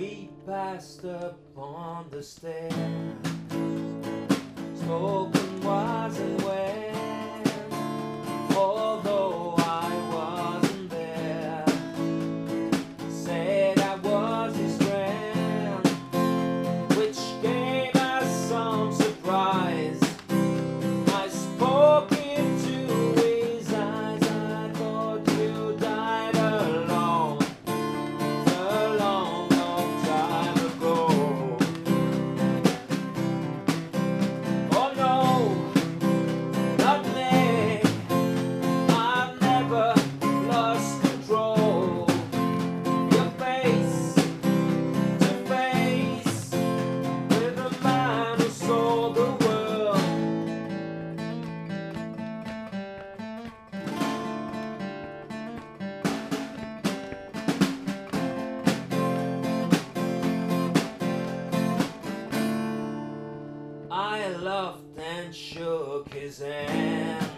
We passed upon the stair. Spoken wasn't when, although I wasn't there. Said I was his friend, which gave us some surprise. I spoke into his eyes. I thought you died alone a long, long time ago. Oh no, not me. I've never lost control. You're face to face with a man who sold the world. I laughed and shook his hand.